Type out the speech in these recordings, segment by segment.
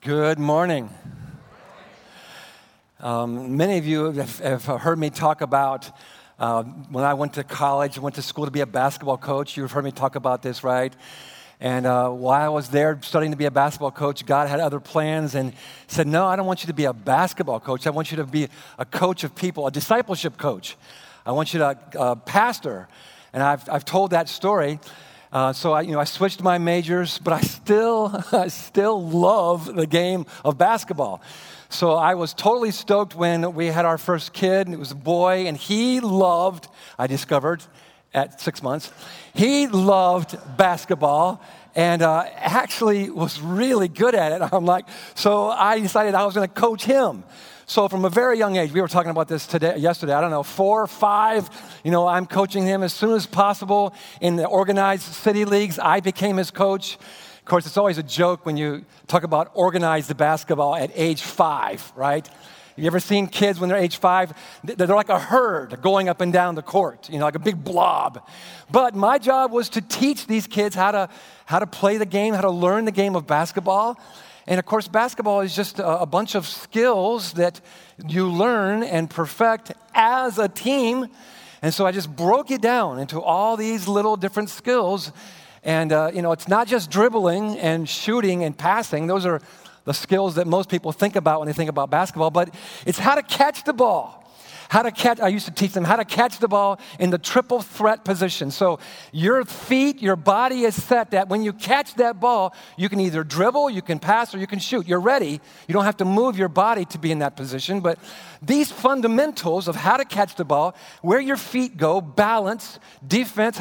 Good morning. Many of you have heard me talk about when I went to college, went to school to be a basketball coach. You've heard me talk about this, right? And while I was there studying to be a basketball coach, God had other plans and said, no, I don't want you to be a basketball coach. I want you to be a coach of people, a discipleship coach. I want you to pastor. And I've told that story. So I switched my majors, but I still love the game of basketball. So I was totally stoked when we had our first kid, and it was a boy, and he loved, I discovered at 6 months, he loved basketball and actually was really good at it. So I decided I was going to coach him. So from a very young age, we were talking about this yesterday, I don't know, 4 or 5, I'm coaching him as soon as possible in the organized city leagues. I became his coach. Of course, it's always a joke when you talk about organized basketball at age 5, right? You ever seen kids when they're age 5? They're like a herd going up and down the court, like a big blob. But my job was to teach these kids how to play the game, how to learn the game of basketball. And of course, basketball is just a bunch of skills that you learn and perfect as a team. And so I just broke it down into all these little different skills. And, it's not just dribbling and shooting and passing. Those are the skills that most people think about when they think about basketball. But it's how to catch the ball. I used to teach them how to catch the ball in the triple threat position. So your feet, your body is set that when you catch that ball, you can either dribble, you can pass, or you can shoot. You're ready. You don't have to move your body to be in that position. But these fundamentals of how to catch the ball, where your feet go, balance, defense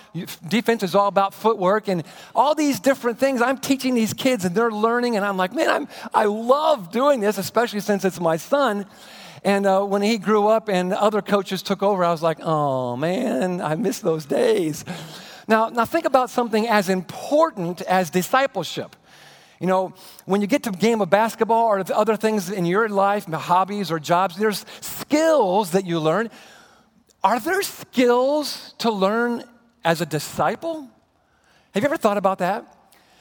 is all about footwork, and all these different things. I'm teaching these kids, and they're learning, and I'm like, man, I love doing this, especially since it's my son. And when he grew up and other coaches took over, I was like, oh, man, I miss those days. Now think about something as important as discipleship. When you get to a game of basketball or other things in your life, hobbies or jobs, there's skills that you learn. Are there skills to learn as a disciple? Have you ever thought about that?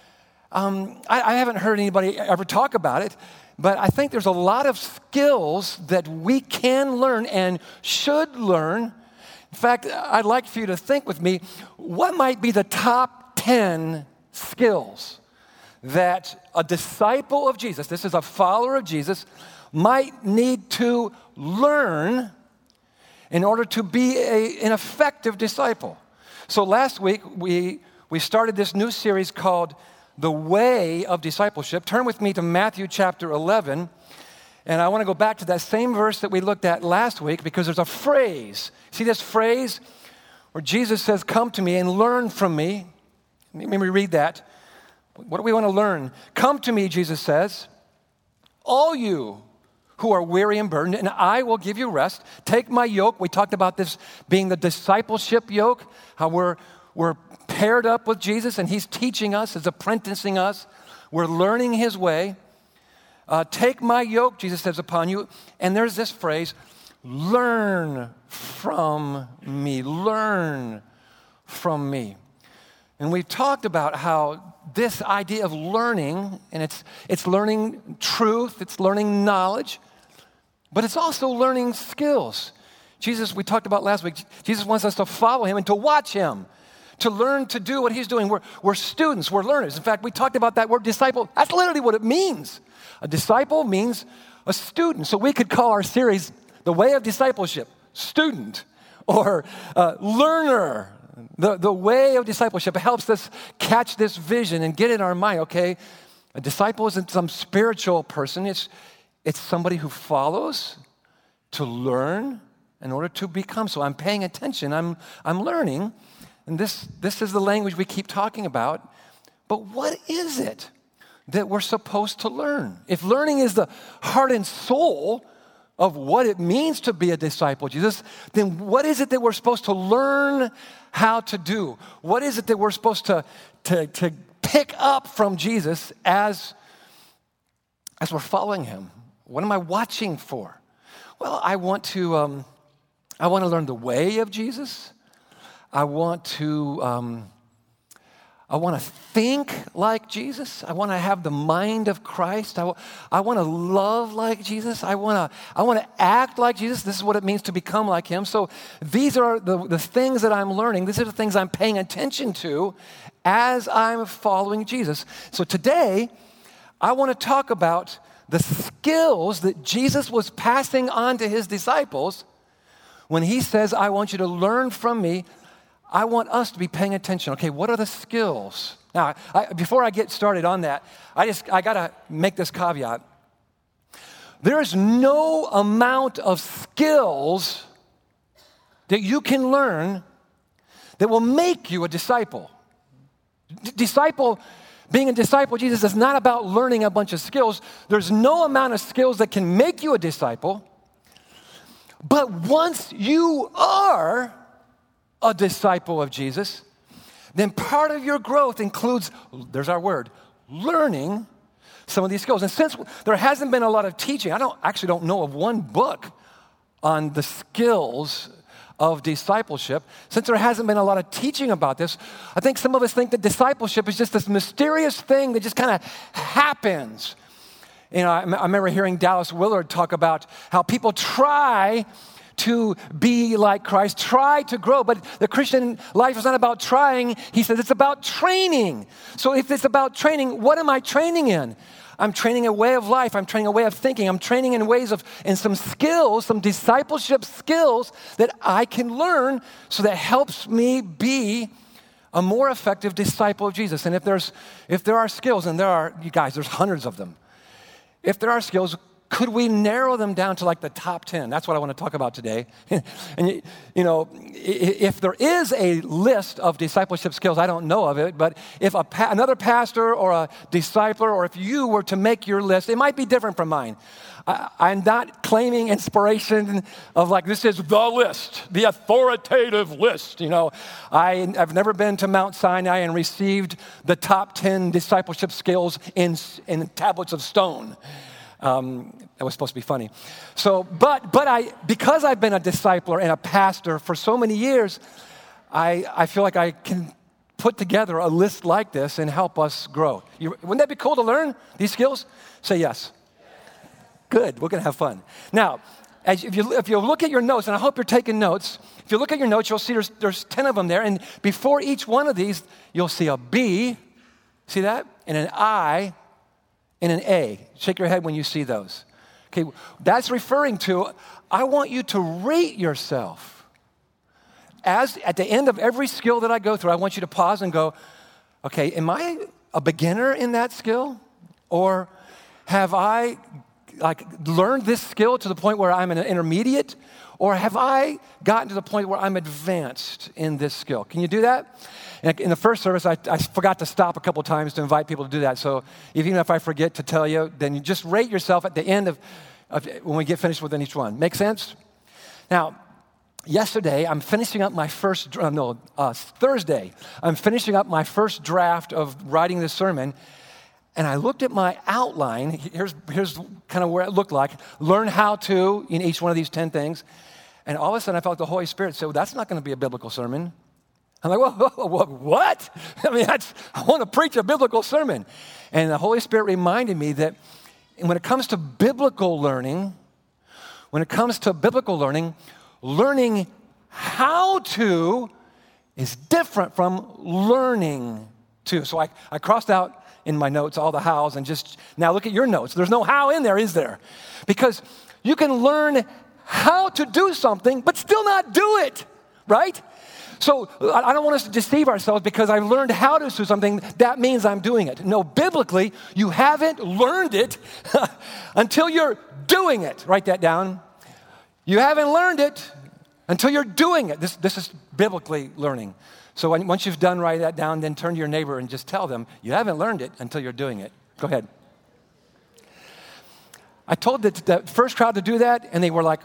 I haven't heard anybody ever talk about it. But I think there's a lot of skills that we can learn and should learn. In fact, I'd like for you to think with me, what might be the top 10 skills that a disciple of Jesus, this is a follower of Jesus, might need to learn in order to be an effective disciple? So last week, we started this new series called The Way of Discipleship. Turn with me to Matthew chapter 11. And I want to go back to that same verse that we looked at last week because there's a phrase. See this phrase where Jesus says, come to me and learn from me. Let me read that. What do we want to learn? Come to me, Jesus says, all you who are weary and burdened, and I will give you rest. Take my yoke. We talked about this being the discipleship yoke, how we're paired up with Jesus, and he's teaching us, he's apprenticing us. We're learning his way. Take my yoke, Jesus says, upon you. And there's this phrase, learn from me. Learn from me. And we've talked about how this idea of learning, and it's learning truth, it's learning knowledge, but it's also learning skills. Jesus, we talked about last week, Jesus wants us to follow him and to watch him, to learn to do what he's doing. We're students, we're learners. In fact, we talked about that word disciple. That's literally what it means. A disciple means a student. So we could call our series The Way of Discipleship, student, or learner. The way of discipleship helps us catch this vision and get in our mind, okay, a disciple isn't some spiritual person. It's somebody who follows to learn in order to become. So I'm paying attention, I'm learning. And this is the language we keep talking about. But what is it that we're supposed to learn? If learning is the heart and soul of what it means to be a disciple of Jesus, then what is it that we're supposed to learn how to do? What is it that we're supposed to pick up from Jesus as we're following him? What am I watching for? Well, I want to learn the way of Jesus. I want to I want to think like Jesus. I want to have the mind of Christ. I want to love like Jesus. I want to act like Jesus. This is what it means to become like him. So these are the things that I'm learning. These are the things I'm paying attention to as I'm following Jesus. So today, I want to talk about the skills that Jesus was passing on to his disciples when he says, I want you to learn from me. I want us to be paying attention. Okay, what are the skills? Now, before I get started on that, I got to make this caveat. There is no amount of skills that you can learn that will make you a disciple. Being a disciple of Jesus is not about learning a bunch of skills. There's no amount of skills that can make you a disciple. But once you are a disciple of Jesus, then part of your growth includes, there's our word, learning some of these skills. And since there hasn't been a lot of teaching, I don't know of one book on the skills of discipleship. Since there hasn't been a lot of teaching about this, I think some of us think that discipleship is just this mysterious thing that just kind of happens. You know, I remember hearing Dallas Willard talk about how people try to be like Christ, try to grow. But the Christian life is not about trying. He says it's about training. So if it's about training, what am I training in? I'm training a way of life. I'm training a way of thinking. I'm training in some skills, some discipleship skills that I can learn so that helps me be a more effective disciple of Jesus. And if there are skills, and there are, you guys, there's hundreds of them. If there are skills, could we narrow them down to like the top 10? That's what I want to talk about today. And you know, if there is a list of discipleship skills, I don't know of it, but if another pastor or a discipler, or if you were to make your list, it might be different from mine. I'm not claiming inspiration of like, this is the list, the authoritative list. You know, I've never been to Mount Sinai and received the top 10 discipleship skills in tablets of stone. That was supposed to be funny. So, but because I've been a discipler and a pastor for so many years, I feel like I can put together a list like this and help us grow. Wouldn't that be cool to learn these skills? Say yes. Good, we're going to have fun. Now, if you look at your notes, and I hope you're taking notes, if you look at your notes, you'll see there's 10 of them there, and before each one of these, you'll see a B, see that? And an I, and an A. Shake your head when you see those. Okay, that's referring to, I want you to rate yourself. As at the end of every skill that I go through, I want you to pause and go, okay, am I a beginner in that skill? Or have I learned this skill to the point where I'm an intermediate? Or have I gotten to the point where I'm advanced in this skill? Can you do that? In the first service, I forgot to stop a couple times to invite people to do that. So even if I forget to tell you, then you just rate yourself at the end of when we get finished with each one. Make sense? Now, yesterday, I'm finishing up my Thursday, I'm finishing up my first draft of writing this sermon. And I looked at my outline. Here's kind of where it looked like. Learn how to in each one of these 10 things. And all of a sudden, I felt the Holy Spirit say, well, that's not going to be a biblical sermon. I'm like, what? I mean, I want to preach a biblical sermon. And the Holy Spirit reminded me that when it comes to biblical learning, learning how to is different from learning to. So I crossed out in my notes all the hows and just, now look at your notes. There's no how in there, is there? Because you can learn how to do something, but still not do it, right? So I don't want us to deceive ourselves because I learned how to do something, that means I'm doing it. No, biblically, you haven't learned it until you're doing it. Write that down. You haven't learned it until you're doing it. This is biblically learning. So once you've done, write that down, then turn to your neighbor and just tell them, you haven't learned it until you're doing it. Go ahead. I told the first crowd to do that, and they were like,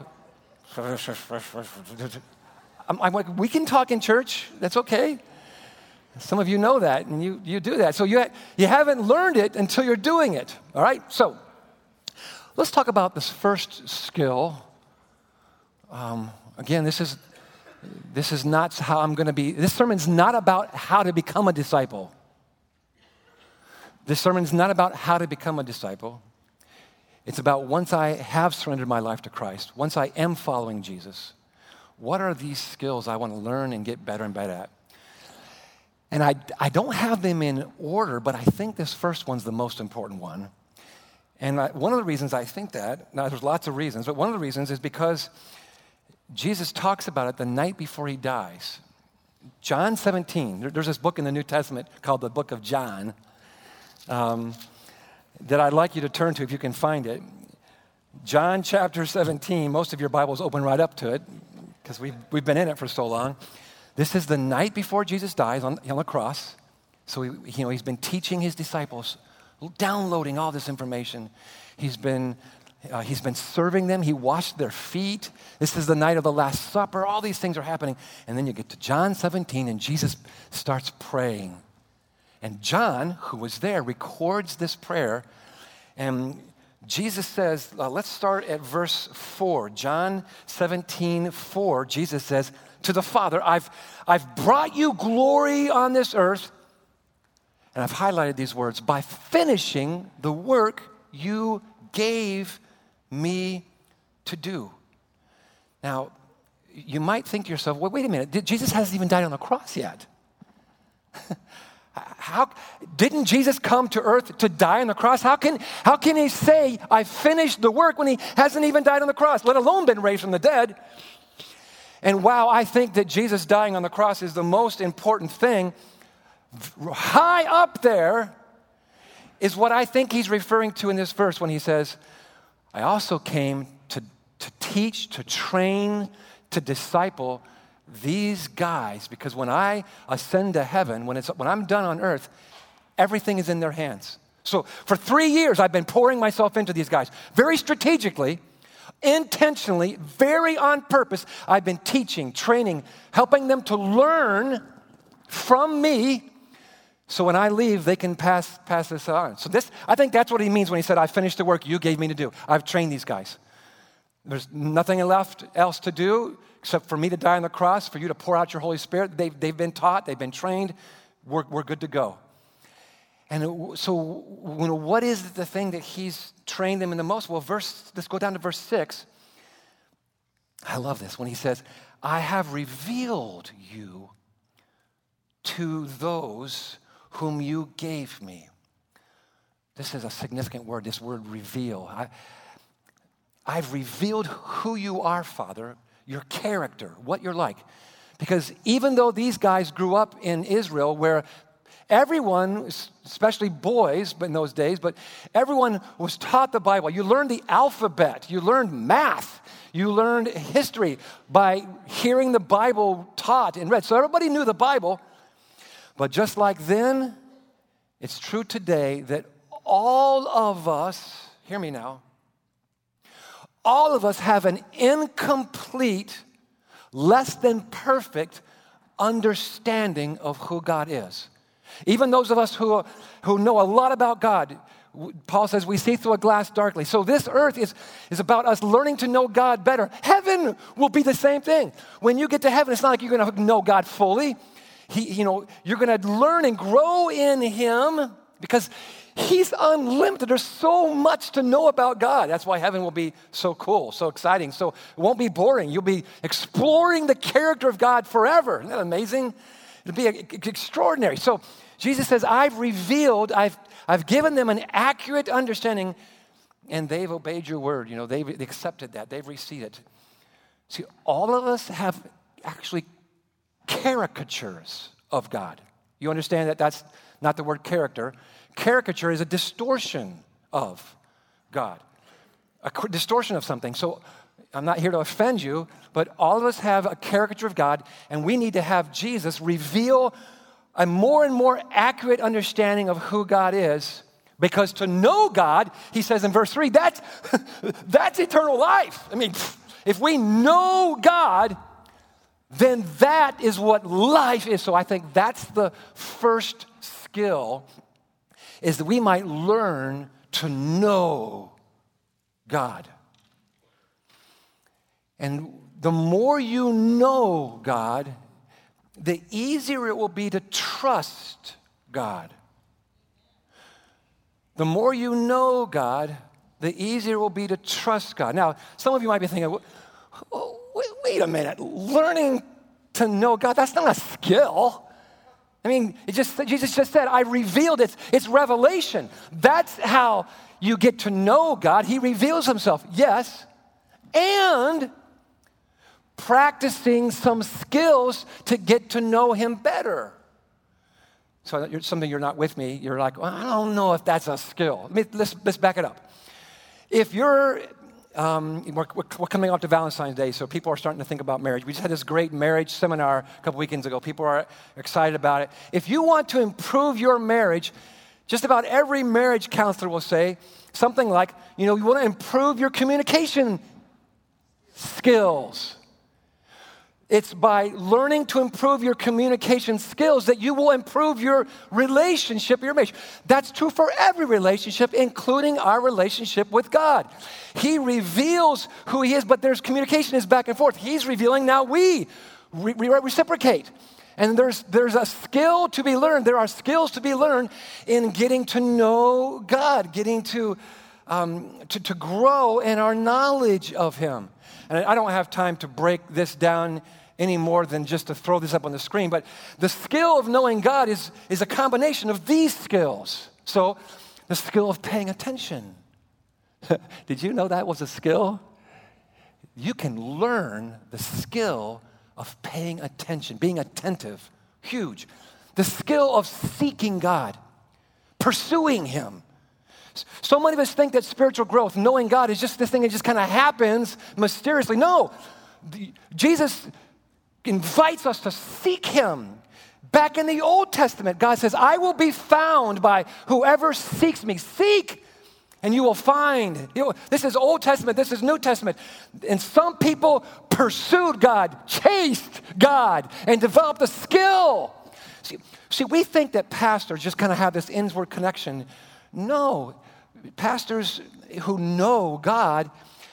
I'm like, we can talk in church. That's okay. Some of you know that, and you do that. So you haven't learned it until you're doing it. All right? So let's talk about this first skill. Again, this is not how I'm going to be. This sermon's not about how to become a disciple. This sermon is not about how to become a disciple. It's about once I have surrendered my life to Christ, once I am following Jesus, what are these skills I want to learn and get better and better at? And I don't have them in order, but I think this first one's the most important one. And one of the reasons I think that, now there's lots of reasons, but one of the reasons is because Jesus talks about it the night before he dies. John 17, there's this book in the New Testament called the book of John that I'd like you to turn to if you can find it. John chapter 17, most of your Bibles open right up to it because we've been in it for so long. This is the night before Jesus dies on the cross. So he's been teaching his disciples, downloading all this information. He's been serving them. He washed their feet. This is the night of the Last Supper. All these things are happening. And then you get to John 17, and Jesus starts praying. And John, who was there, records this prayer. And Jesus says, let's start at verse 4. John 17, 4, Jesus says, to the Father, I've brought you glory on this earth. And I've highlighted these words, by finishing the work you gave me to do. Now, you might think to yourself, well, wait a minute, Jesus hasn't even died on the cross yet. How didn't Jesus come to earth to die on the cross? How can he say, I finished the work when he hasn't even died on the cross, let alone been raised from the dead? And while I think that Jesus dying on the cross is the most important thing, high up there is what I think he's referring to in this verse when he says, I also came to teach, to train, to disciple these guys, because when I ascend to heaven, when I'm done on earth, everything is in their hands. So for 3 years, I've been pouring myself into these guys. Very strategically, intentionally, very on purpose, I've been teaching, training, helping them to learn from me, so when I leave, they can pass this on. So I think that's what he means when he said, I finished the work you gave me to do. I've trained these guys. There's nothing left else to do except for me to die on the cross, for you to pour out your Holy Spirit. They've been taught, they've been trained. We're good to go. And so what is the thing that he's trained them in the most? Well, let's go down to verse 6. I love this when he says, I have revealed you to those whom you gave me. This is a significant word, this word reveal. I've revealed who you are, Father, your character, what you're like. Because even though these guys grew up in Israel where everyone, especially boys in those days, but everyone was taught the Bible. You learned the alphabet, you learned math, you learned history by hearing the Bible taught and read. So everybody knew the Bible. But just like then, it's true today that all of us, hear me now, all of us have an incomplete, less than perfect understanding of who God is. Even those of us who know a lot about God, Paul says we see through a glass darkly. So this earth is about us learning to know God better. Heaven will be the same thing. When you get to heaven, it's not like you're going to know God fully. You're going to learn and grow in Him because He's unlimited. There's so much to know about God. That's why heaven will be so cool, so exciting. So it won't be boring. You'll be exploring the character of God forever. Isn't that amazing? It'll be extraordinary. So Jesus says, I've given them an accurate understanding, and they've obeyed your word. They've accepted that. They've received it. See, all of us have actually caricatures of God. You understand that that's not the word character. Caricature is a distortion of God, a distortion of something. So I'm not here to offend you, but all of us have a caricature of God, and we need to have Jesus reveal a more and more accurate understanding of who God is, because to know God, he says in verse 3, that's eternal life. I mean, if we know God, then that is what life is. So I think that's the first skill, is that we might learn to know God. And the more you know God, the easier it will be to trust God. The more you know God, the easier it will be to trust God. Now, some of you might be thinking, wait a minute, learning to know God, that's not a skill. I mean, Jesus just said, I revealed it. It's revelation. That's how you get to know God. He reveals himself, yes, and practicing some skills to get to know him better. So something you're not with me, you're like, well, I don't know if that's a skill. Let's back it up. If you're, we're coming up to Valentine's Day, so people are starting to think about marriage. We just had this great marriage seminar a couple weekends ago. People are excited about it. If you want to improve your marriage, just about every marriage counselor will say something like, you want to improve your communication skills. It's by learning to improve your communication skills that you will improve your relationship, your marriage. That's true for every relationship, including our relationship with God. He reveals who he is, but there's communication is back and forth. He's revealing, now we reciprocate. And there's a skill to be learned. There are skills to be learned in getting to know God, getting to grow in our knowledge of him. And I don't have time to break this down any more than just to throw this up on the screen, but the skill of knowing God is a combination of these skills. So, the skill of paying attention. Did you know that was a skill? You can learn the skill of paying attention, being attentive. Huge. The skill of seeking God, pursuing him. So many of us think that spiritual growth, knowing God, is just this thing that just kind of happens mysteriously. No, Jesus invites us to seek him. Back in the Old Testament, God says, I will be found by whoever seeks me. Seek, and you will find. This is Old Testament, this is New Testament. And some people pursued God, chased God, and developed a skill. See, we think that pastors just kind of have this inward connection. No, pastors who know God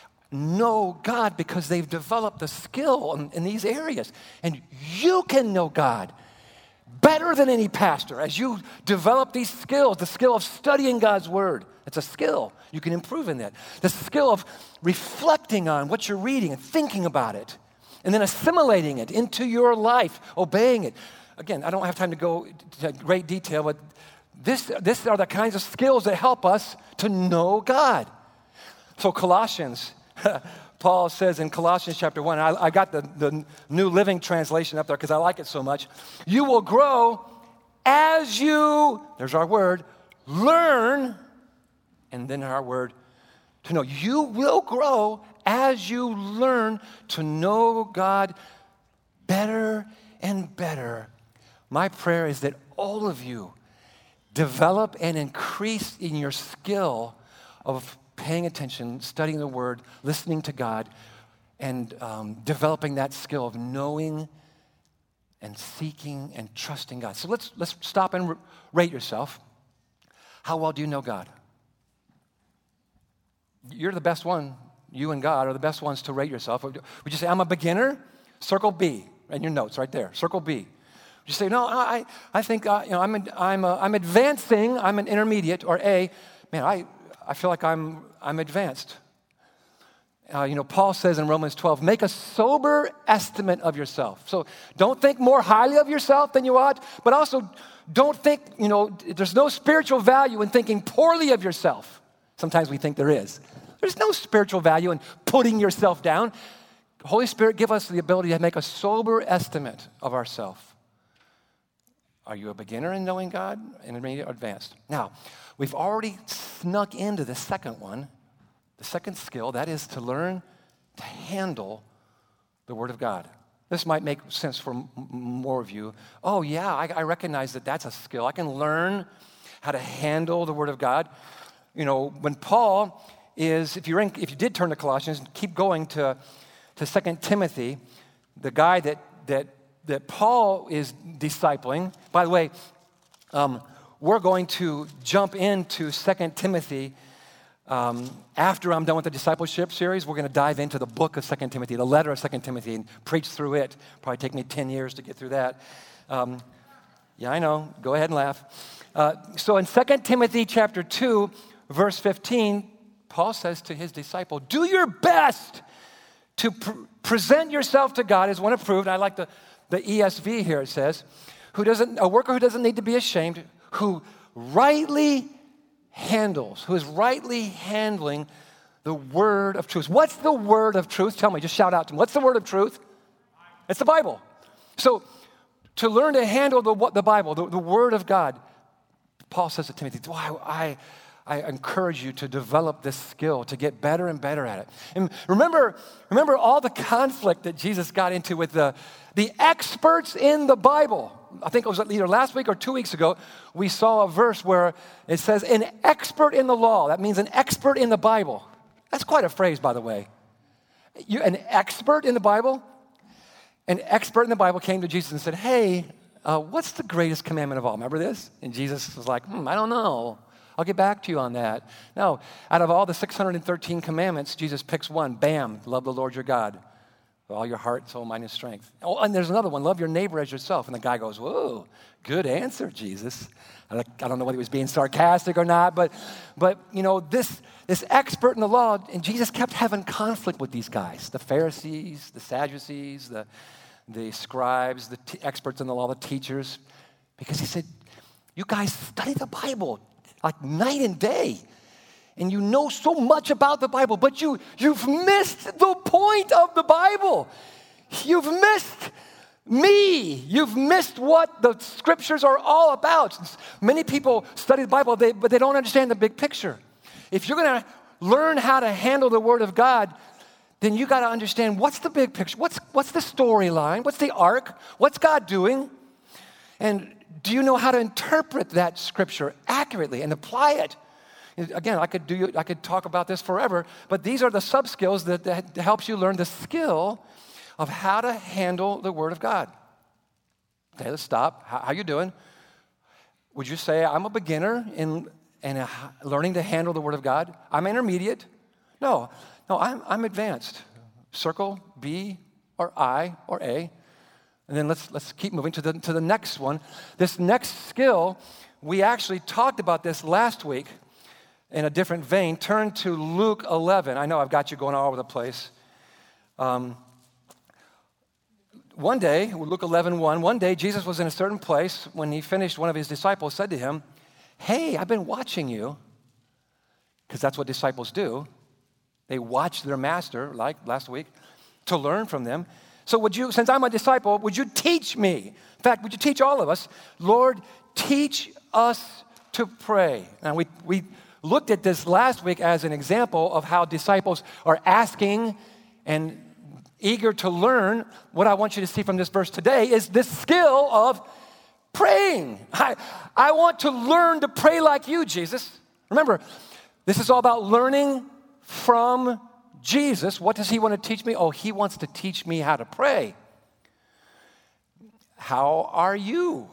because they've developed a skill in these areas. And you can know God better than any pastor as you develop these skills, the skill of studying God's word. It's a skill. You can improve in that. The skill of reflecting on what you're reading and thinking about it, and then assimilating it into your life, obeying it. Again, I don't have time to go into great detail, but this are the kinds of skills that help us to know God. So Colossians, Paul says in Colossians chapter 1, I got the New Living Translation up there because I like it so much. You will grow as you, there's our word, learn, and then our word, to know. You will grow as you learn to know God better and better. My prayer is that all of you develop and increase in your skill of paying attention, studying the Word, listening to God, and developing that skill of knowing and seeking and trusting God. So let's stop and rate yourself. How well do you know God? You're the best one. You and God are the best ones to rate yourself. Would you say, I'm a beginner? Circle B in your notes right there. Circle B. You say, no, I think I'm advancing. I'm an intermediate. Or A, man, I feel like I'm advanced. Paul says in Romans 12, make a sober estimate of yourself. So don't think more highly of yourself than you ought, but also don't think, there's no spiritual value in thinking poorly of yourself. Sometimes we think there is. There's no spiritual value in putting yourself down. The Holy Spirit give us the ability to make a sober estimate of ourselves. Are you a beginner in knowing God, intermediate or advanced? Now, we've already snuck into the second one, the second skill, that is to learn to handle the Word of God. This might make sense for more of you. Oh, yeah, I recognize that that's a skill. I can learn how to handle the Word of God. When Paul is, if you did turn to Colossians, keep going to 2 Timothy, the guy that Paul is discipling. By the way, we're going to jump into 2 Timothy after I'm done with the discipleship series. We're going to dive into the book of 2 Timothy, the letter of 2 Timothy, and preach through it. Probably take me 10 years to get through that. Yeah, I know. Go ahead and laugh. So in 2 Timothy chapter 2, verse 15, Paul says to his disciple, do your best to present yourself to God as one approved. I like the ESV here, it says, a worker who doesn't need to be ashamed, who is rightly handling the word of truth. What's the word of truth? Tell me, just shout out to me. What's the word of truth? It's the Bible. So to learn to handle the Bible, the word of God, Paul says to Timothy, I encourage you to develop this skill, to get better and better at it. And remember all the conflict that Jesus got into with the experts in the Bible. I think it was either last week or 2 weeks ago, we saw a verse where it says, an expert in the law. That means an expert in the Bible. That's quite a phrase, by the way. An expert in the Bible? An expert in the Bible came to Jesus and said, hey, what's the greatest commandment of all? Remember this? And Jesus was like, I don't know. I'll get back to you on that. No, out of all the 613 commandments, Jesus picks one. Bam, love the Lord your God with all your heart, soul, mind, and strength. Oh, and there's another one, love your neighbor as yourself. And the guy goes, whoa, good answer, Jesus. I don't know whether he was being sarcastic or not, but this expert in the law, and Jesus kept having conflict with these guys, the Pharisees, the Sadducees, the scribes, the experts in the law, the teachers, because he said, you guys study the Bible like night and day, and you know so much about the Bible, but you've missed the point of the Bible. You've missed me. You've missed what the scriptures are all about. Many people study the Bible, but they don't understand the big picture. If you're going to learn how to handle the Word of God, then you got to understand what's the big picture, what's the storyline, what's the arc, what's God doing, and do you know how to interpret that scripture accurately and apply it? Again, I could talk about this forever, but these are the sub-skills that helps you learn the skill of how to handle the Word of God. Okay, let's stop. How you doing? Would you say I'm a beginner in learning to handle the Word of God? I'm intermediate? No, I'm advanced. Circle B or I or A. And then let's keep moving to the next one. This next skill, we actually talked about this last week in a different vein. Turn to Luke 11. I know I've got you going all over the place. One day, Luke 11:1, one day Jesus was in a certain place. When he finished, one of his disciples said to him, hey, I've been watching you, because that's what disciples do. They watch their master, like last week, to learn from them. So since I'm a disciple, would you teach me? In fact, would you teach all of us? Lord, teach us to pray. Now, we looked at this last week as an example of how disciples are asking and eager to learn. What I want you to see from this verse today is this skill of praying. I want to learn to pray like you, Jesus. Remember, this is all about learning from Jesus. What does he want to teach me? Oh, he wants to teach me how to pray. How are you?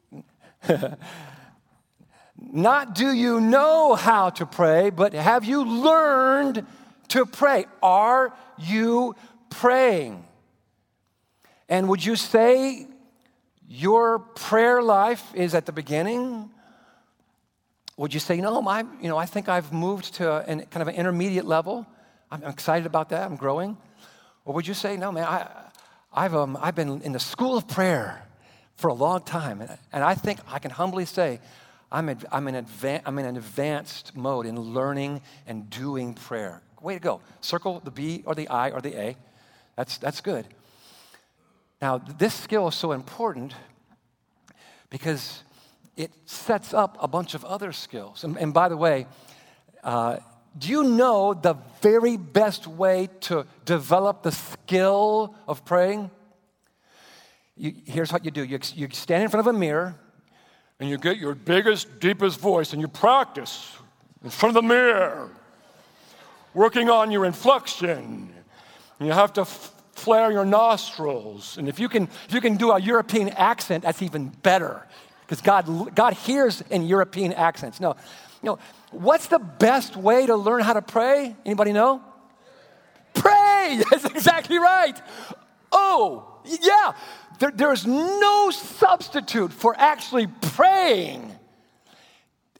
Not do you know how to pray, but have you learned to pray? Are you praying? And would you say your prayer life is at the beginning? Would you say, no, I think I've moved to kind of an intermediate level. I'm excited about that. I'm growing. Or would you say, no, man, I've been in the school of prayer for a long time, and I think I can humbly say I'm in an advanced mode in learning and doing prayer. Way to go. Circle the B or the I or the A. That's good. Now, this skill is so important because it sets up a bunch of other skills. And by the way, do you know the very best way to develop the skill of praying? Here's what you do. You stand in front of a mirror, and you get your biggest, deepest voice, and you practice in front of the mirror, working on your inflection. And you have to flare your nostrils. And if you can do a European accent, that's even better, because God hears in European accents. No, what's the best way to learn how to pray? Anybody know? Pray! That's exactly right. Oh, yeah. There is no substitute for actually praying.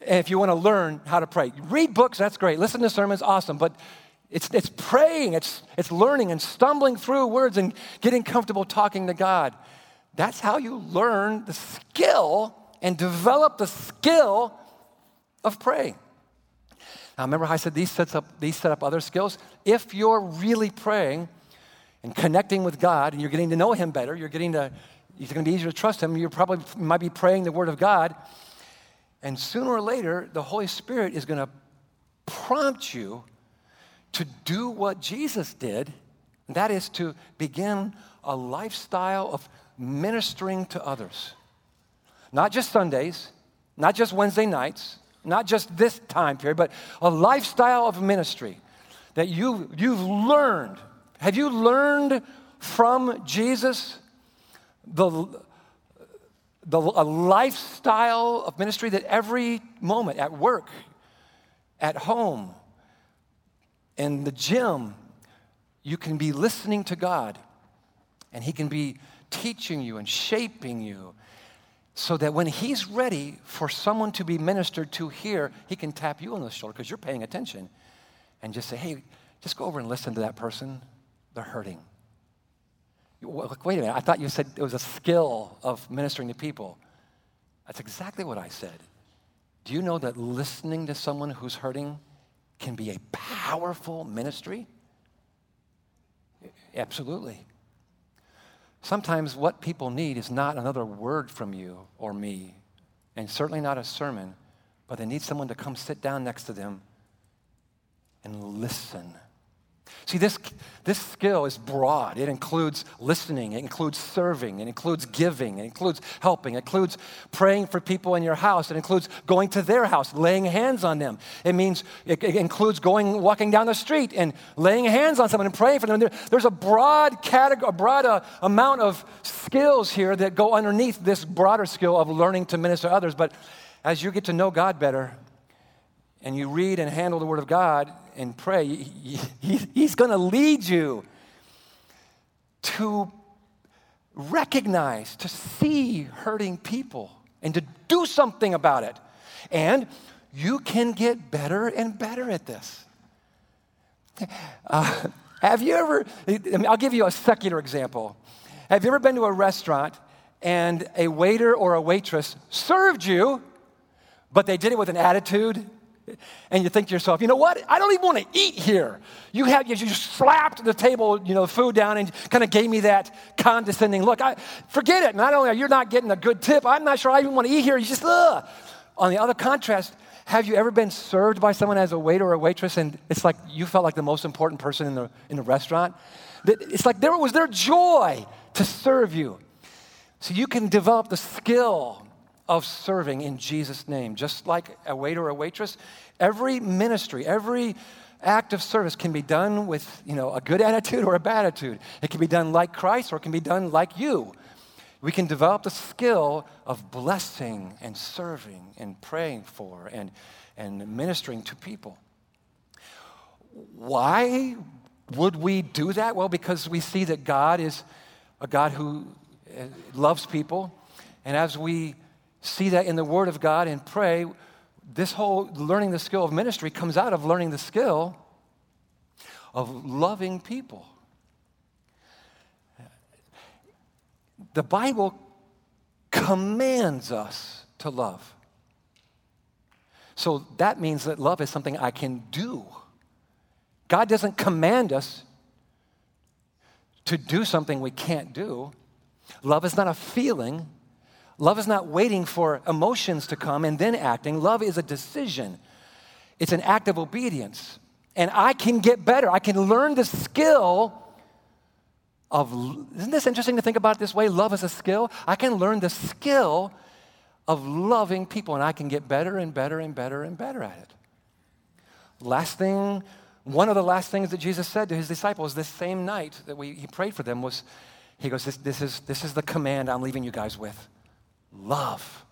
And if you want to learn how to pray, read books, that's great. Listen to sermons, awesome. But it's praying, it's learning and stumbling through words and getting comfortable talking to God. That's how you learn the skill and develop the skill of praying. Now, remember how I said these set up other skills? If you're really praying and connecting with God and you're getting to know Him better, it's going to be easier to trust Him, you might be praying the Word of God, and sooner or later, the Holy Spirit is going to prompt you to do what Jesus did, and that is to begin a lifestyle of ministering to others. Not just Sundays, not just Wednesday nights, not just this time period, but a lifestyle of ministry that you've learned. Have you learned from Jesus a lifestyle of ministry that every moment at work, at home, in the gym, you can be listening to God and He can be teaching you and shaping you so that when He's ready for someone to be ministered to here, He can tap you on the shoulder because you're paying attention and just say, hey, just go over and listen to that person. They're hurting. Wait a minute, I thought you said it was a skill of ministering to people. That's exactly what I said. Do you know that listening to someone who's hurting can be a powerful ministry? Absolutely. Sometimes what people need is not another word from you or me, and certainly not a sermon, but they need someone to come sit down next to them and listen. See, this skill is broad. It includes listening. It includes serving. It includes giving. It includes helping. It includes praying for people in your house. It includes going to their house, laying hands on them. It includes walking down the street and laying hands on someone and praying for them. There's a broad amount of skills here that go underneath this broader skill of learning to minister to others. But as you get to know God better and you read and handle the Word of God and pray, He's going to lead you to recognize, to see hurting people and to do something about it. And you can get better and better at this. Have you ever, I'll give you a secular example. Have you ever been to a restaurant and a waiter or a waitress served you, but they did it with an attitude? And you think to yourself, you know what? I don't even want to eat here. You slapped the table, food down and kind of gave me that condescending look. Forget it. Not only are you not getting a good tip, I'm not sure I even want to eat here. You just, ugh. On the other contrast, have you ever been served by someone as a waiter or a waitress and it's like you felt like the most important person in the restaurant? It's like there was their joy to serve you. So you can develop the skill of serving in Jesus' name. Just like a waiter or a waitress, every ministry, every act of service can be done with, a good attitude or a bad attitude. It can be done like Christ or it can be done like you. We can develop the skill of blessing and serving and praying for and ministering to people. Why would we do that? Well, because we see that God is a God who loves people. And as we see that in the Word of God and pray, this whole learning the skill of ministry comes out of learning the skill of loving people. The Bible commands us to love. So that means that love is something I can do. God doesn't command us to do something we can't do. Love is not a feeling. Love is not waiting for emotions to come and then acting. Love is a decision. It's an act of obedience. And I can get better. I can learn the skill of, isn't this interesting to think about it this way? Love is a skill. I can learn the skill of loving people, and I can get better and better and better and better at it. One of the last things that Jesus said to His disciples this same night that He prayed for them was, He goes, this is the command I'm leaving you guys with. Love.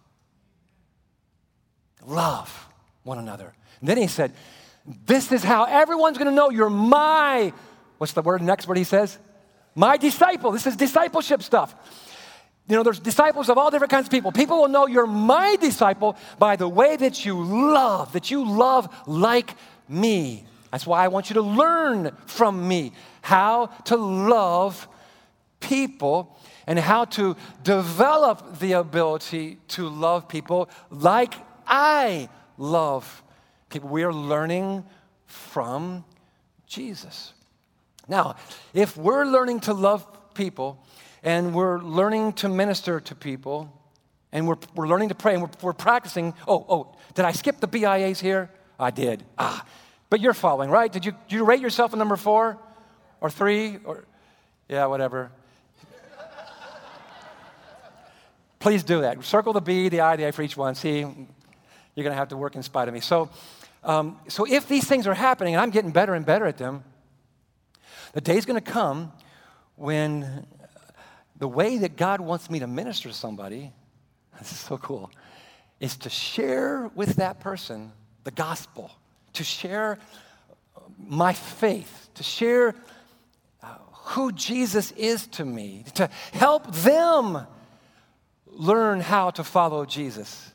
Love one another. And then He said, this is how everyone's going to know you're what's the next word He says? My disciple. This is discipleship stuff. there's disciples of all different kinds of people. People will know you're my disciple by the way that you love like me. That's why I want you to learn from me how to love people and how to develop the ability to love people like I love people. We are learning from Jesus. Now, if we're learning to love people and we're learning to minister to people and we're learning to pray and we're practicing, did I skip the BIAs here? I did. But you're following, right? Did you rate yourself a number 4 or 3 or, yeah, whatever. Please do that. Circle the B, the I, the A for each one. See, you're going to have to work in spite of me. So if these things are happening and I'm getting better and better at them, the day's going to come when the way that God wants me to minister to somebody, this is so cool, is to share with that person the gospel, to share my faith, to share who Jesus is to me, to help them learn how to follow Jesus.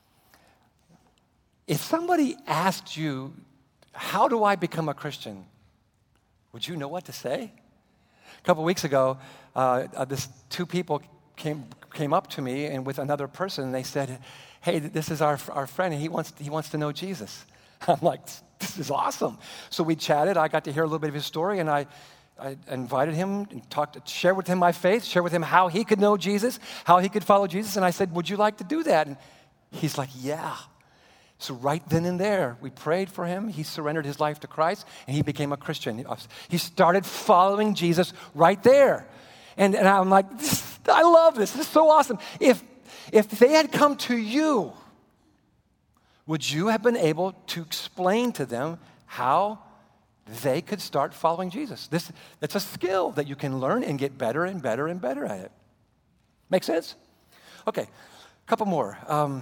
If somebody asked you, how do I become a Christian? Would you know what to say? A couple weeks ago, this 2 people came up to me and with another person, and they said, hey, this is our friend, and he wants to know Jesus. I'm like, this is awesome. So we chatted. I got to hear a little bit of his story, and I invited him and share with him my faith, share with him how he could know Jesus, how he could follow Jesus. And I said, would you like to do that? And he's like, yeah. So right then and there, we prayed for him. He surrendered his life to Christ, and he became a Christian. He started following Jesus right there. And I'm like, I love this. This is so awesome. If they had come to you, would you have been able to explain to them how they could start following Jesus? It's a skill that you can learn and get better and better and better at it. Make sense? Okay, a couple more.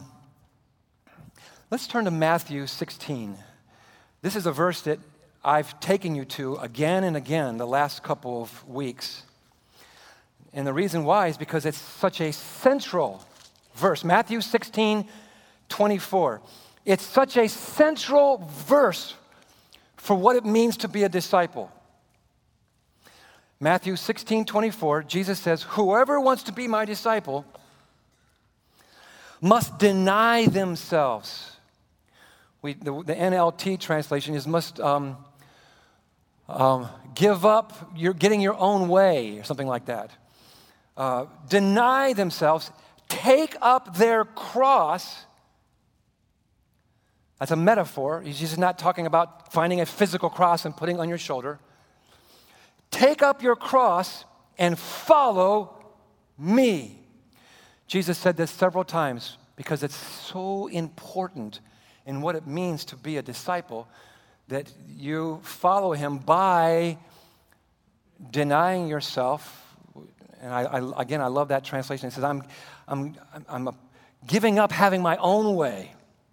Let's turn to Matthew 16. This is a verse that I've taken you to again and again the last couple of weeks. And the reason why is because it's such a central verse. Matthew 16:24. It's such a central verse for what it means to be a disciple. Matthew 16:24, Jesus says, whoever wants to be my disciple must deny themselves. The NLT translation is must give up, you're getting your own way, or something like that. Deny themselves, take up their cross. That's a metaphor. He's just not talking about finding a physical cross and putting it on your shoulder. Take up your cross and follow me. Jesus said this several times because it's so important in what it means to be a disciple that you follow him by denying yourself. And I love that translation. It says, I'm giving up having my own way.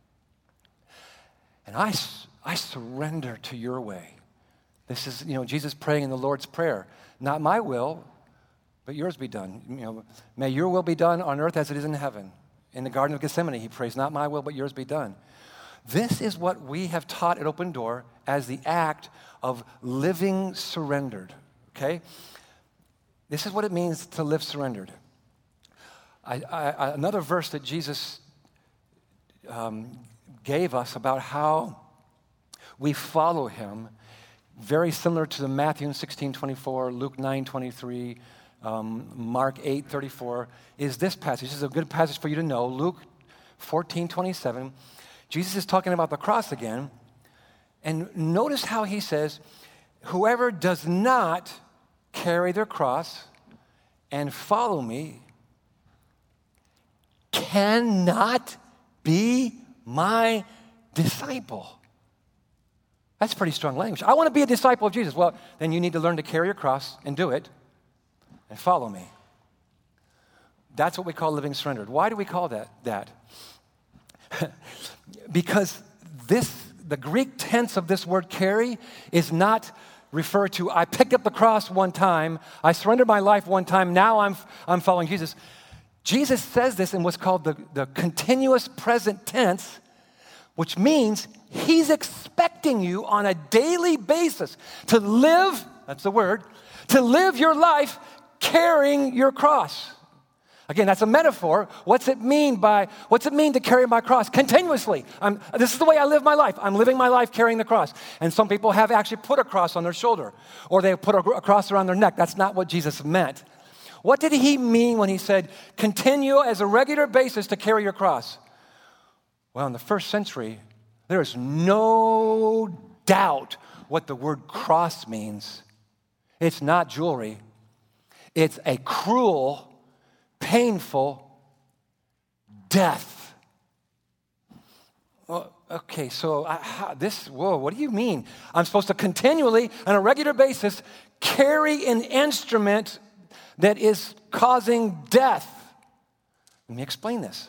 And I surrender to your way. This is, Jesus praying in the Lord's Prayer. Not my will, but yours be done. May your will be done on earth as it is in heaven. In the Garden of Gethsemane, he prays, not my will, but yours be done. This is what we have taught at Open Door as the act of living surrendered, okay? This is what it means to live surrendered. Another verse that Jesus gave us about how we follow him, very similar to the Matthew 16:24, Luke 9:23, Mark 8:34, is this passage. This is a good passage for you to know. Luke 14:27. Jesus is talking about the cross again. And notice how he says, whoever does not carry their cross and follow me cannot be my disciple. That's pretty strong language. I want to be a disciple of Jesus. Well, then you need to learn to carry your cross and do it and follow me. That's what we call living surrendered. Why do we call that? Because the Greek tense of this word carry is not refer to, I picked up the cross one time, I surrendered my life one time, now I'm following Jesus. Jesus says this in what's called the continuous present tense, which means he's expecting you on a daily basis to live, that's the word, to live your life carrying your cross. Again, that's a metaphor. What's it mean to carry my cross? Continuously. This is the way I live my life. I'm living my life carrying the cross. And some people have actually put a cross on their shoulder, or they put a cross around their neck. That's not what Jesus meant. What did he mean when he said, continue as a regular basis to carry your cross? Well, in the first century, there is no doubt what the word cross means. It's not jewelry. It's a cruel, painful death. Well, okay, so what do you mean? I'm supposed to continually, on a regular basis, carry an instrument that is causing death. Let me explain this.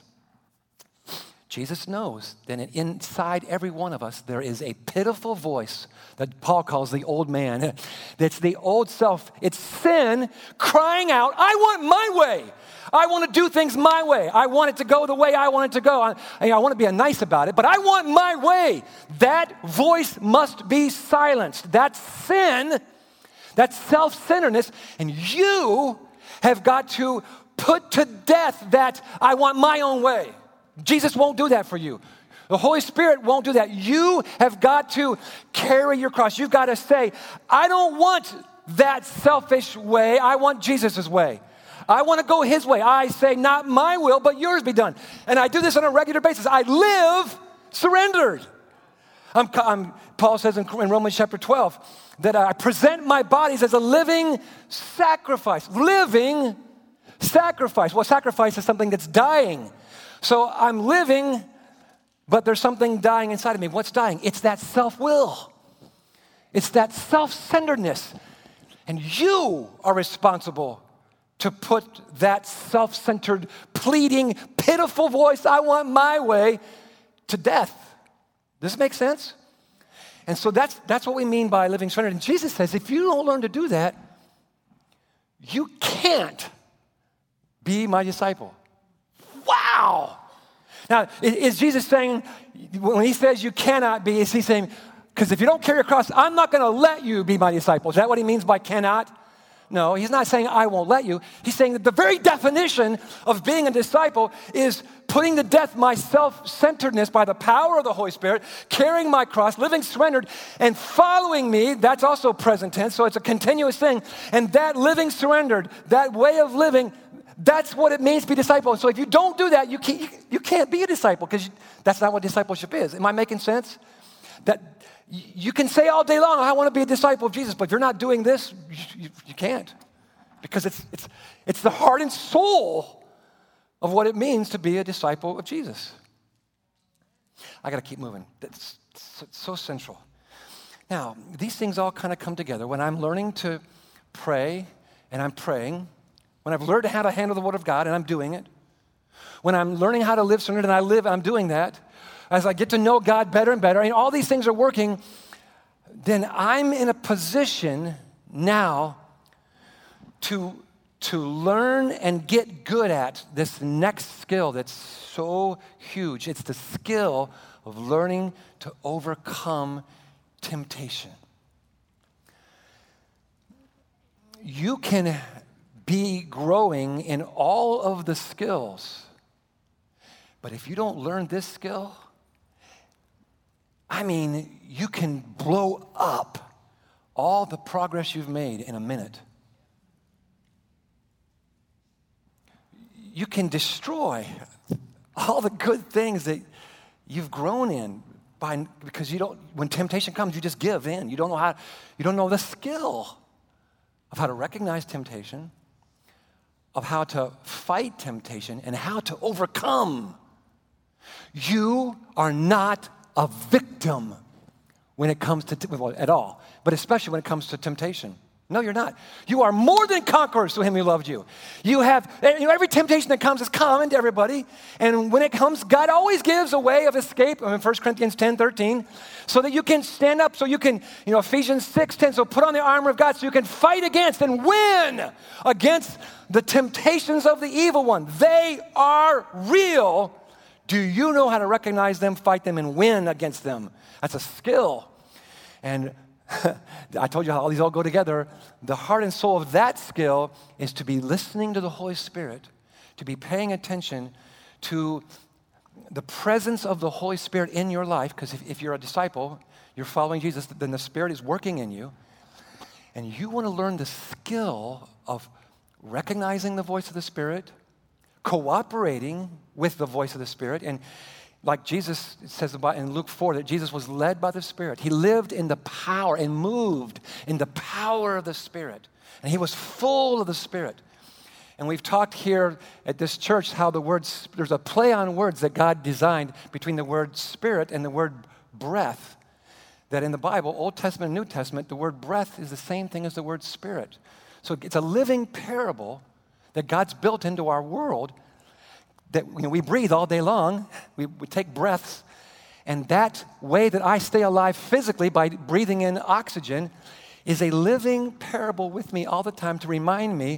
Jesus knows that inside every one of us there is a pitiful voice that Paul calls the old man. That's the old self. It's sin crying out, I want my way. I want to do things my way. I want it to go the way I want it to go. I want to be nice about it, but I want my way. That voice must be silenced. That's sin. That's self-centeredness. And you have got to put to death that I want my own way. Jesus won't do that for you. The Holy Spirit won't do that. You have got to carry your cross. You've got to say, I don't want that selfish way. I want Jesus' way. I want to go his way. I say, not my will, but yours be done. And I do this on a regular basis. I live surrendered. Paul says in Romans chapter 12 that I present my bodies as a living sacrifice. Living sacrifice. Well, sacrifice is something that's dying. So I'm living, but there's something dying inside of me. What's dying? It's that self-will. It's that self-centeredness. And you are responsible to put that self-centered, pleading, pitiful voice, I want my way, to death. Does this make sense? And so that's what we mean by living surrendered. And Jesus says, if you don't learn to do that, you can't be my disciple. Wow. Now, is Jesus saying, when he says you cannot be, is he saying, because if you don't carry your cross, I'm not going to let you be my disciple. Is that what he means by cannot? No, he's not saying I won't let you. He's saying that the very definition of being a disciple is putting to death my self-centeredness by the power of the Holy Spirit, carrying my cross, living surrendered, and following me. That's also present tense, so it's a continuous thing. And that living surrendered, that way of living, that's what it means to be a disciple. So if you don't do that, you can't be a disciple, because that's not what discipleship is. Am I making sense? That you can say all day long, I want to be a disciple of Jesus, but if you're not doing this, you can't. Because it's the heart and soul of what it means to be a disciple of Jesus. I got to keep moving. That's so central. Now, these things all kind of come together. When I'm learning to pray and I'm praying, when I've learned how to handle the Word of God and I'm doing it, when I'm learning how to live surrendered and I'm doing that, as I get to know God better and better, and all these things are working, then I'm in a position now to learn and get good at this next skill that's so huge. It's the skill of learning to overcome temptation. You can be growing in all of the skills, but if you don't learn this skill, you can blow up all the progress you've made in a minute. You can destroy all the good things that you've grown in because when temptation comes, you just give in. You don't know the skill of how to recognize temptation, of how to fight temptation, and how to overcome. You are not a victim when it comes to, at all, but especially when it comes to temptation. No, you're not. You are more than conquerors to him who loved you. You have, every temptation that comes is common to everybody. And when it comes, God always gives a way of escape. 1 Corinthians 10:13, so that you can stand up, so you can, Ephesians 6:10, so put on the armor of God so you can fight against and win against the temptations of the evil one. They are real. Do you know how to recognize them, fight them, and win against them? That's a skill. And I told you how all these all go together. The heart and soul of that skill is to be listening to the Holy Spirit, to be paying attention to the presence of the Holy Spirit in your life, because if you're a disciple, you're following Jesus, then the Spirit is working in you. And you want to learn the skill of recognizing the voice of the Spirit, cooperating with the voice of the Spirit, and like Jesus says about in Luke 4, that Jesus was led by the Spirit. He lived in the power and moved in the power of the Spirit. And he was full of the Spirit. And we've talked here at this church how there's a play on words that God designed between the word Spirit and the word breath. That in the Bible, Old Testament and New Testament, the word breath is the same thing as the word Spirit. So it's a living parable that God's built into our world, that we breathe all day long, we take breaths, and that way that I stay alive physically by breathing in oxygen is a living parable with me all the time to remind me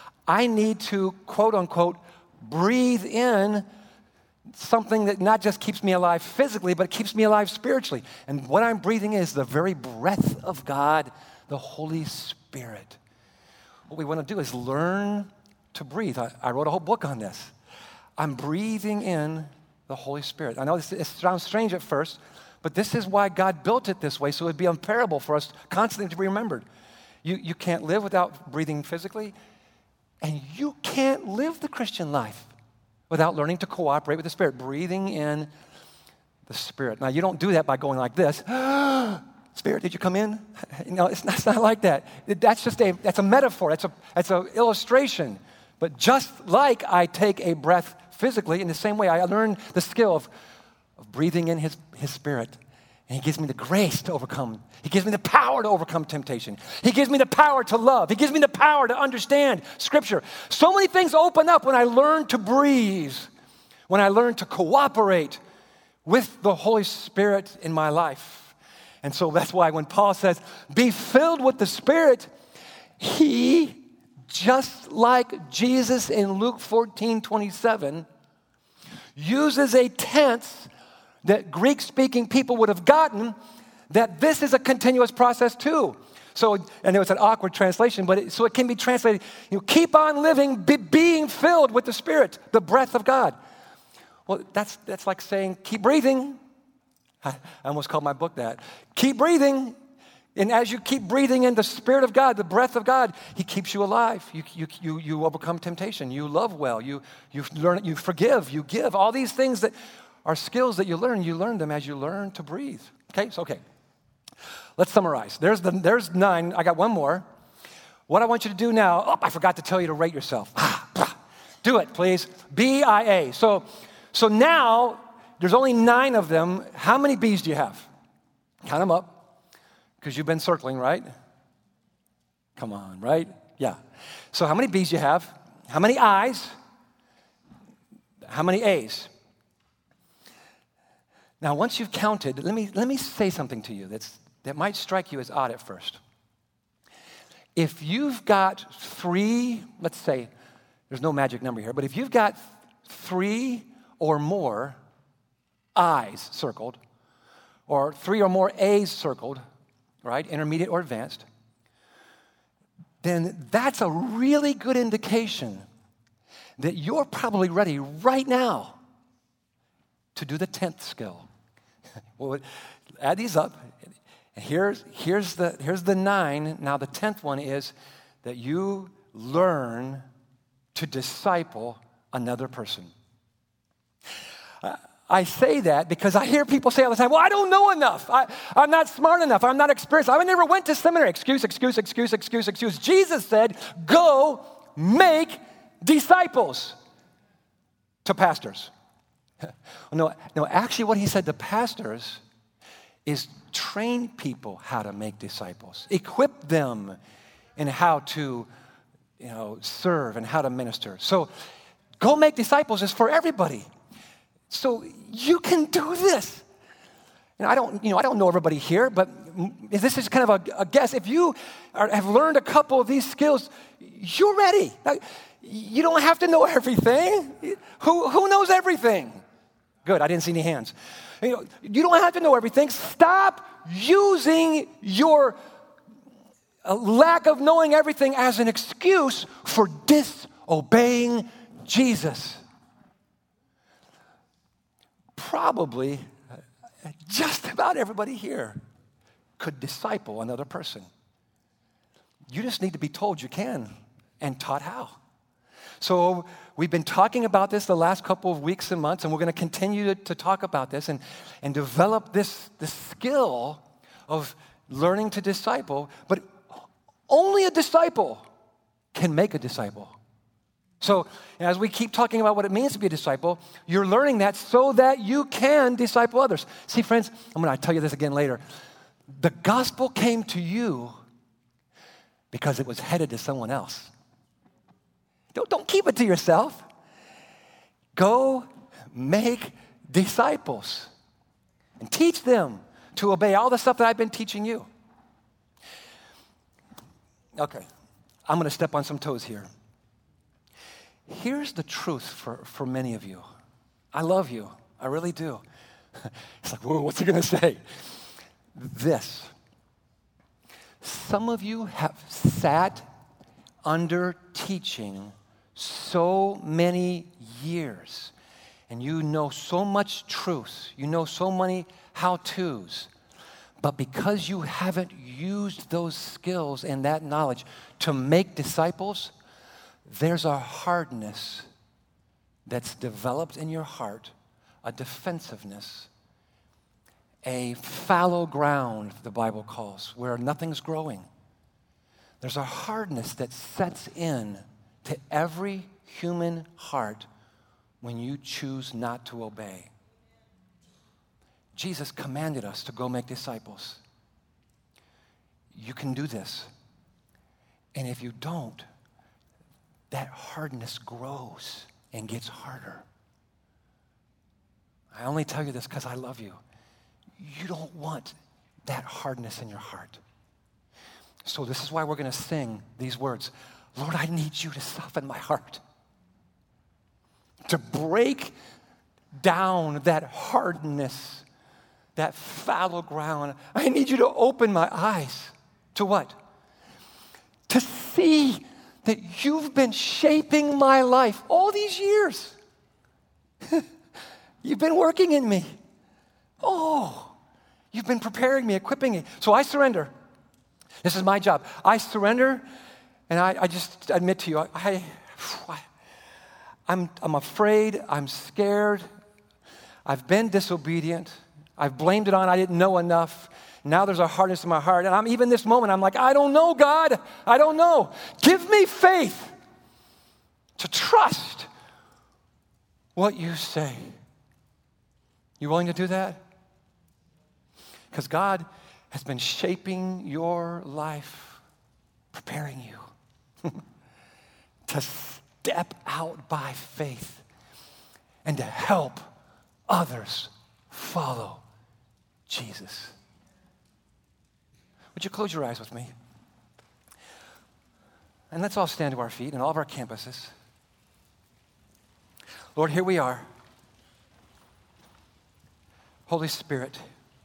I need to, quote unquote, breathe in something that not just keeps me alive physically, but keeps me alive spiritually. And what I'm breathing is the very breath of God, the Holy Spirit. What we want to do is learn to breathe. I wrote a whole book on this. I'm breathing in the Holy Spirit. I know it sounds strange at first, but this is why God built it this way, so it would be unparable for us constantly to be remembered. You can't live without breathing physically, and you can't live the Christian life without learning to cooperate with the Spirit, breathing in the Spirit. Now, you don't do that by going like this. Spirit, did you come in? No, it's not like that. That's a metaphor. That's an illustration. But just like I take a breath physically, in the same way, I learn the skill of breathing in his Spirit. And he gives me the grace to overcome. He gives me the power to overcome temptation. He gives me the power to love. He gives me the power to understand Scripture. So many things open up when I learn to breathe, when I learn to cooperate with the Holy Spirit in my life. And so that's why when Paul says, be filled with the Spirit, he, just like Jesus in Luke 14:27, uses a tense that Greek-speaking people would have gotten, that this is a continuous process too. So, and it was an awkward translation, but so it can be translated, keep on living, being filled with the Spirit, the breath of God. Well, that's like saying, keep breathing. I almost called my book that. Keep breathing. And as you keep breathing in the Spirit of God, the breath of God, he keeps you alive. You overcome temptation. You love well. You learn. You forgive. You give. All these things that are skills that you learn them as you learn to breathe. Okay. Let's summarize. There's 9. I got one more. What I want you to do now. Oh, I forgot to tell you to rate yourself. Do it, please. BIA. So now there's only 9 of them. How many B's do you have? Count them up. Because you've been circling, right? Come on, right? Yeah. So how many B's do you have? How many I's? How many A's? Now, once you've counted, let me say something to you that might strike you as odd at first. If you've got 3, let's say, there's no magic number here, but if you've got 3 or more I's circled, or 3 or more A's circled, right, intermediate or advanced, then that's a really good indication that you're probably ready right now to do the 10th skill. Well, add these up. And here's the 9. Now the 10th one is that you learn to disciple another person. I say that because I hear people say all the time, well, I don't know enough. I'm not smart enough. I'm not experienced. I never went to seminary. Excuse. Jesus said, go make disciples to pastors. No, actually what he said to pastors is train people how to make disciples. Equip them in how to, serve and how to minister. So go make disciples is for everybody. So you can do this. And I don't know everybody here, but this is kind of a guess. If you have learned a couple of these skills, you're ready. Now, you don't have to know everything. Who knows everything? Good, I didn't see any hands. You don't have to know everything. Stop using your lack of knowing everything as an excuse for disobeying Jesus. Probably just about everybody here could disciple another person. You just need to be told you can and taught how. So we've been talking about this the last couple of weeks and months, and we're going to continue to talk about this and develop this skill of learning to disciple. But only a disciple can make a disciple. So as we keep talking about what it means to be a disciple, you're learning that so that you can disciple others. See, friends, I'm going to tell you this again later. The gospel came to you because it was headed to someone else. Don't keep it to yourself. Go make disciples and teach them to obey all the stuff that I've been teaching you. Okay, I'm going to step on some toes here. Here's the truth for many of you. I love you. I really do. It's like, whoa, what's he going to say? This. Some of you have sat under teaching so many years, and you know so much truth. You know so many how-tos. But because you haven't used those skills and that knowledge to make disciples, there's a hardness that's developed in your heart, a defensiveness, a fallow ground, the Bible calls, where nothing's growing. There's a hardness that sets in to every human heart when you choose not to obey. Jesus commanded us to go make disciples. You can do this. And if you don't, that hardness grows and gets harder. I only tell you this because I love you. You don't want that hardness in your heart. So this is why we're going to sing these words. Lord, I need you to soften my heart, to break down that hardness, that fallow ground. I need you to open my eyes to what? To see that you've been shaping my life all these years. You've been working in me. Oh, you've been preparing me, equipping me. So I surrender. This is my job. I surrender, and I just admit to you, I'm afraid, I'm scared, I've been disobedient, I've blamed it on I didn't know enough. Now there's a hardness in my heart, and I'm even this moment, I'm like, I don't know, God, I don't know. Give me faith to trust what you say. You willing to do that? Because God has been shaping your life, preparing you to step out by faith and to help others follow Jesus. Would you close your eyes with me? And let's all stand to our feet in all of our campuses. Lord, here we are. Holy Spirit,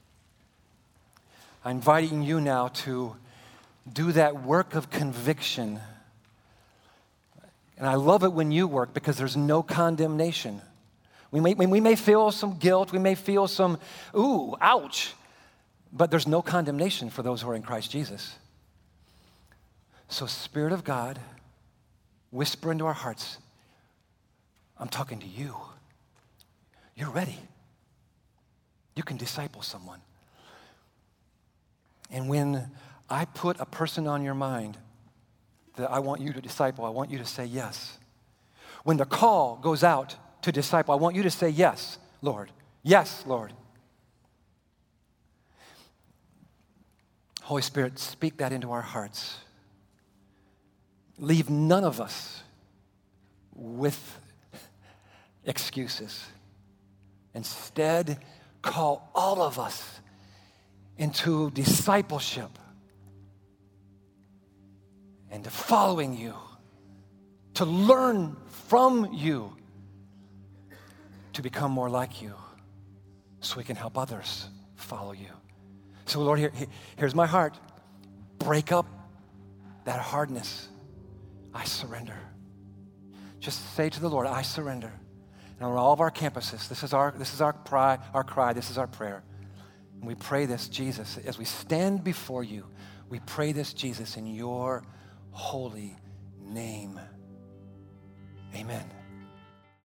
I'm inviting you now to do that work of conviction. And I love it when you work because there's no condemnation. We may feel some guilt, we may feel some, ooh, ouch, but there's no condemnation for those who are in Christ Jesus. So Spirit of God, whisper into our hearts, I'm talking to you. You're ready. You can disciple someone. And when I put a person on your mind that I want you to disciple, I want you to say yes. When the call goes out to disciple, I want you to say yes, Lord. Yes, Lord. Holy Spirit, speak that into our hearts. leave none of us with excuses. Instead, call all of us into discipleship and to following you, to learn from you, to become more like you so we can help others follow you. So Lord, here's my heart. Break up that hardness. I surrender. Just say to the Lord, I surrender. And on all of our campuses, this is our cry, this is our prayer. And we pray this, Jesus, as we stand before you, we pray this, Jesus, in your holy name. Amen.